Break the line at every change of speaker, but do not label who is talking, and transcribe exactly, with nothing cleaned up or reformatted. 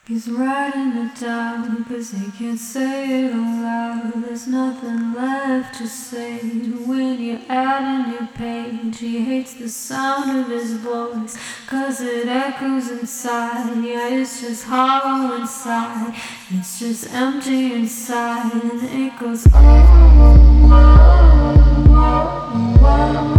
He's writing it down, cause he can't say it out loud. There's nothing left to say when you're adding your page. He hates the sound of his voice, cause it echoes inside. Yeah, it's just hollow inside, it's just empty inside. And it goes, oh, oh, oh, oh, oh.